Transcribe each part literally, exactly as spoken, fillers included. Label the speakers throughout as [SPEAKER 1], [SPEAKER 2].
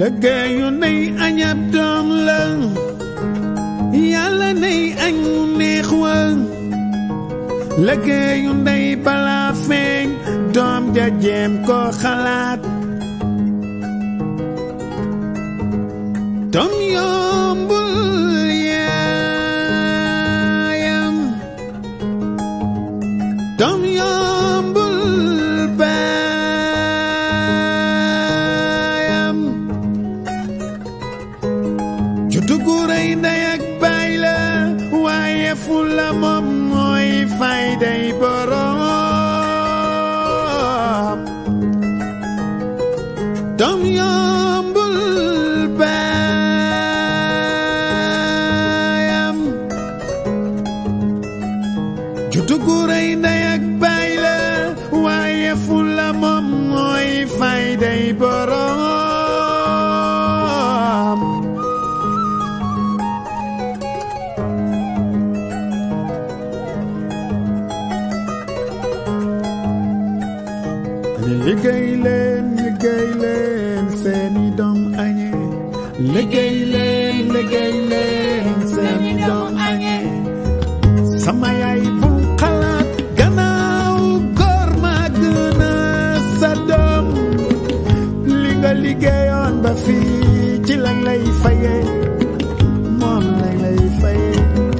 [SPEAKER 1] liggéeyu ndey añab doom la yàlla ndey añ mu neex wa liggéeyu ndey balaa feeñ doom ja jéem ko xalaat doom yombul yaayam doom yombul baayam juddu gu rëy ndey ak baay la waaye fu la moom mooy fayday boroom doom yombul baayam juddu gu rëy ndey ak baay la waaye fu la moom mooy fayday boroom liggéey leen liggéey leen seeni doom añe liggéey leen liggéey leen seeni doom añe sama yaay bul xalaat gannaaw góor ma gën a sa doom li nga liggéeyoon ba fii ci lañ lay faye moom lañ lay faye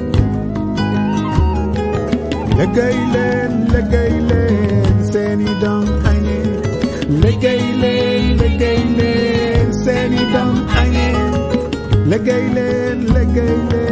[SPEAKER 1] liggéey leen liggéey leen seeni doom añe liggéey leen liggéey leen seeni doom añe liggéey leen liggéey leen